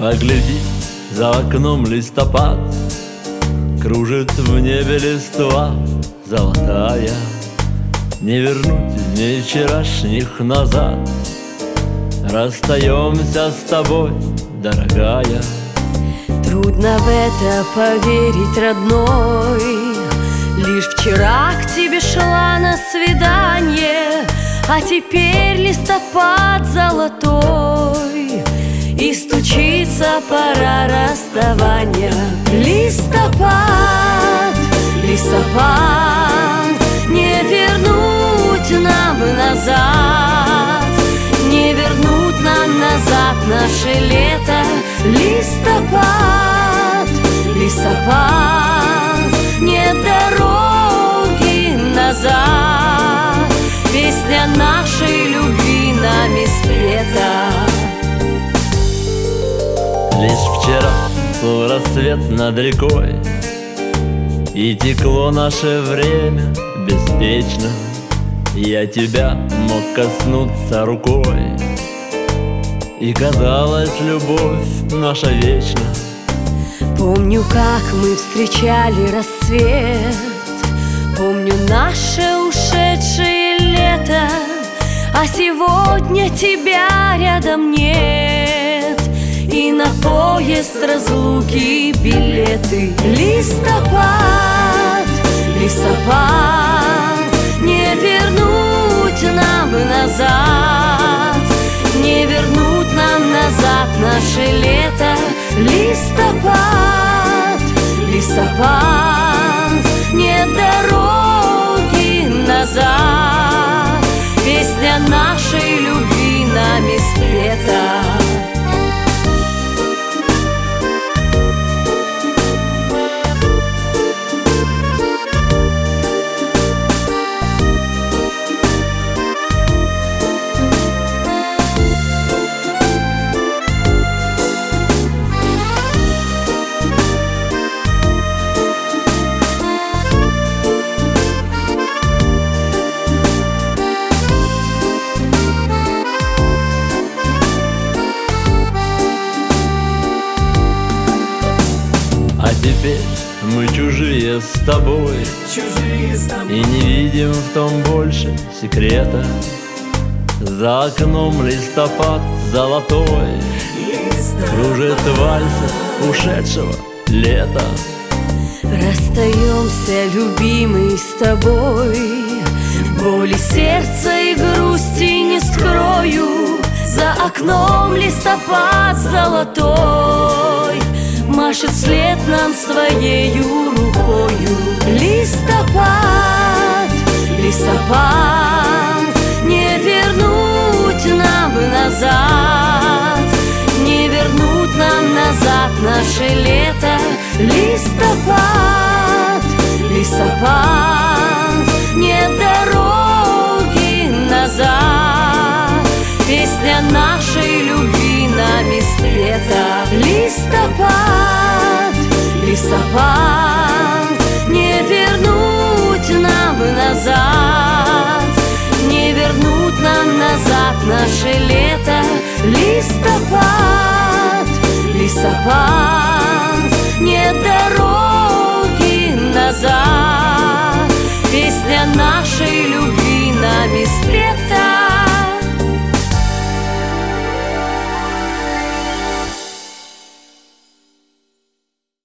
гляди, за окном листопад, кружит в небе листва золотая. Не вернуть дней вчерашних назад, расстаемся с тобой, дорогая. Трудно в это поверить, родной. Лишь вчера к тебе шла на свидание, а теперь листопад золотой, и стучится пора расставания. Листопад, листопад, не вернуть нам назад, не вернуть нам назад наше лето. Листопад, листопад, нет дороги назад, песня нашей любви нами спета. Лишь вчера был рассвет над рекой, и текло наше время беспечно. Я тебя мог коснуться рукой, и казалась любовь наша вечна. Помню, как мы встречали рассвет, помню наше ушедшее лето, а сегодня тебя рядом нет, и на поезд разлуки билеты. Листопад, листопад, не вернуть нам назад, не вернуть нам назад наше лето. Листопад, листопад, нет дороги назад, песня нашей любви нами спета. А теперь мы чужие с тобой, и не видим в том больше секрета. За окном листопад золотой, кружит вальс ушедшего лета. Расстаемся, любимый, с тобой, боли сердца и грусти не скрою. За окном листопад золотой машет вслед нам своею рукою. Листопад, листопад, не вернуть нам назад, не вернуть нам назад наше лето. Листопад, листопад, нет дороги назад, песня нашей любви нами спета. Листопад, листопад, не вернуть нам назад, не вернуть нам назад наше лето. Листопад, листопад, нет дороги назад, песня нашей